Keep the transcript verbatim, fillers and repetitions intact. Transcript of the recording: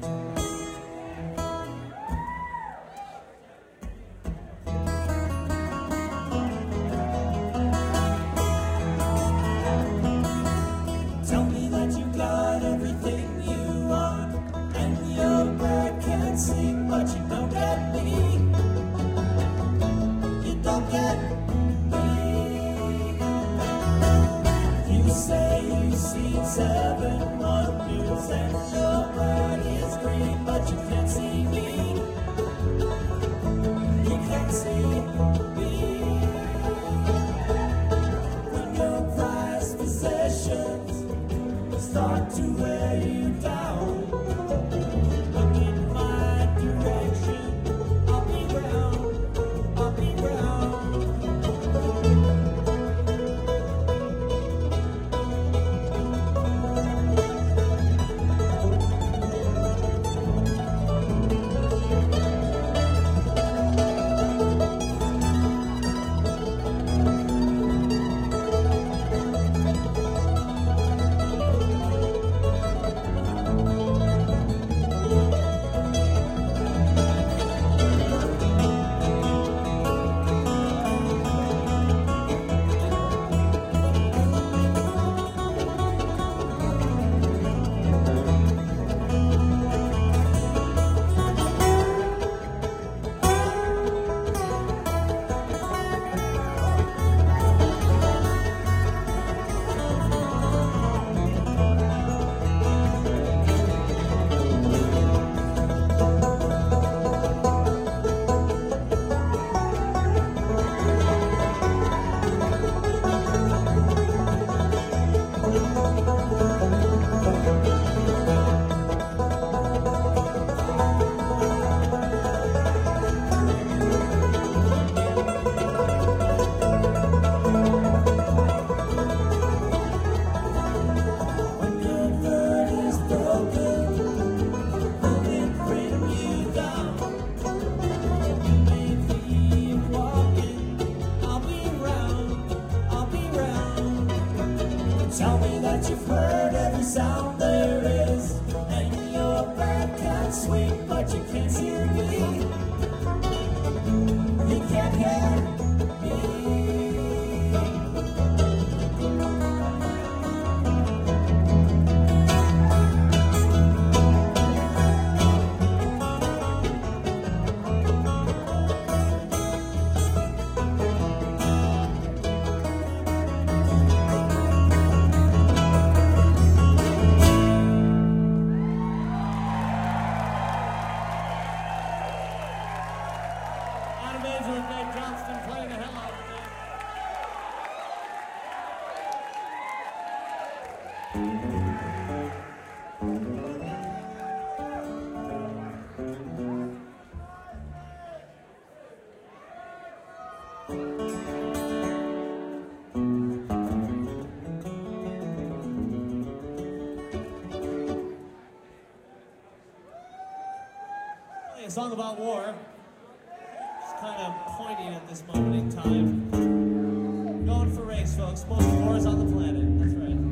Tell me that you got everything you want, and your bird can't sleep, but you don't get me. You don't get me. You say you've seen seven wonders, and your bird is green, but you can't see me. You can't see me. When your prized possessions start to wear you down, look in my direction. I'll be round, I'll be round. When your bird is broken, will it bring you down? You may keep walking, I'll be round, I'll be round. Tell me that you've heard every sound there is, and your bird can't sweep, but you can't hear me. You can't hear me. Adam Angel and Dave Johnston playing the hell out of it. A song about war. It's kind of poignant at this moment in time. Going for race, folks. Most wars on the planet. That's right.